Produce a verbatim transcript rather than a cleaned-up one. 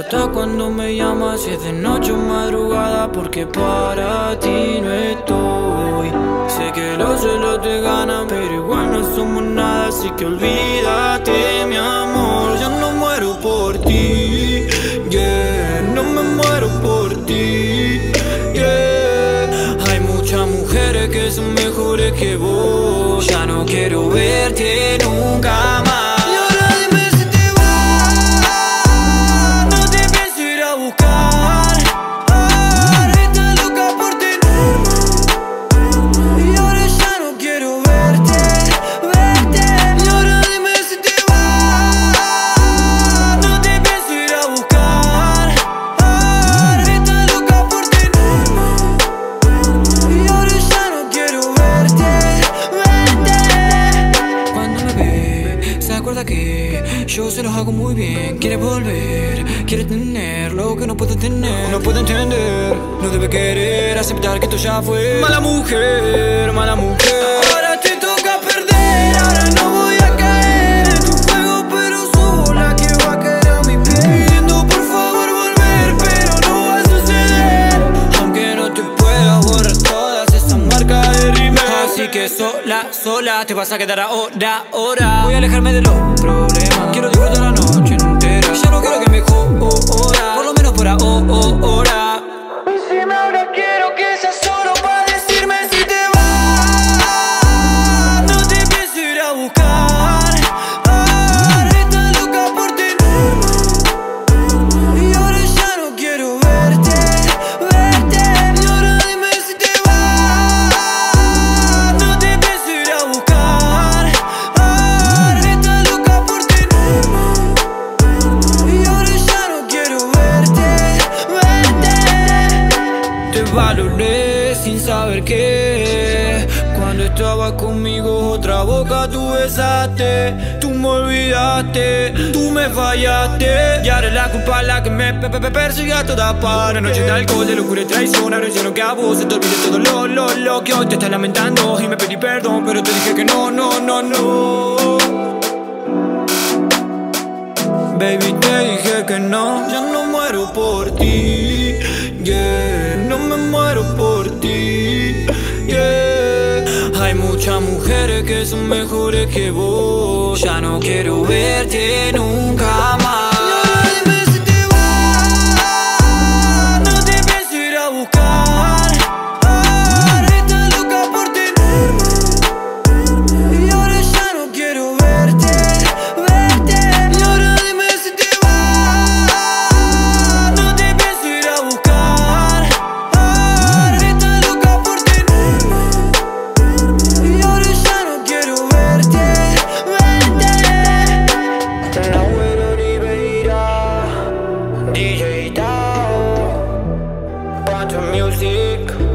importa cuando me llamas, si es de noche o madrugada, porque para ti no estoy. Sé que los celos te ganan, pero igual no somos nada, así que olvídate, mi amor. Yo no muero por ti, yeah, no me muero por ti, yeah. Hay muchas mujeres que son mejores que vos. Ya no quiero verte nunca más. Que yo se los hago muy bien. Quiere volver, quiere tener lo que no puede tener. No puede entender, no debe querer aceptar que esto ya fue. Mala mujer, mala mujer. Ahora te toca perder, ahora no voy a caer en tu juego, pero sola que va a caer a mi pie. Pidiendo por favor volver, pero no va a suceder. Aunque no te pueda borrar todas esas marcas de rimel. Así que sola, sola te vas a quedar ahora, ahora. Voy a alejarme de los problemas, quiero disfrutar la noche entera. Ya no quiero que me joda, por lo menos por ahora. Decime ahora, quiero que sea solo para decirme si te vas. No te pienso ir a buscar. Ahora estás loca por tenerme, y ahora ya no quiero verte, verte. Y ahora dime si te vas. No te pienso ir a buscar. Ahora estás loca por tenerme, y ahora ya no quiero verte, verte. Te valoré sin saber que cuando estabas conmigo otra boca tú besaste. Tú me olvidaste, tú me fallaste, y ahora es la culpa la que me pe pe pe persigue a toda parte. Noche de alcohol, de locura y traición, ahora hicieron que a vos se te olvide todo lo, lo, lo que hoy te estás lamentando. Y me pedí perdón, pero te dije que no, no, no, no. Baby, te dije que no. Yo no muero por ti, yeah, no me muero por ti, yeah. Hay muchas mujeres que son mejores que vos. Ya no quiero verte nunca más. Y ahora dime si te vas. No te pienso ir a buscar. Ahora estás loca por tenerme, y ahora ya no quiero verte, verte. Y ahora dime si te vas. No te pienso ir a buscar. Ahora estás loca por tenerme, y ahora ya no quiero verte, verte. Nahuel Oliveira, D J Tao, Quantum Music.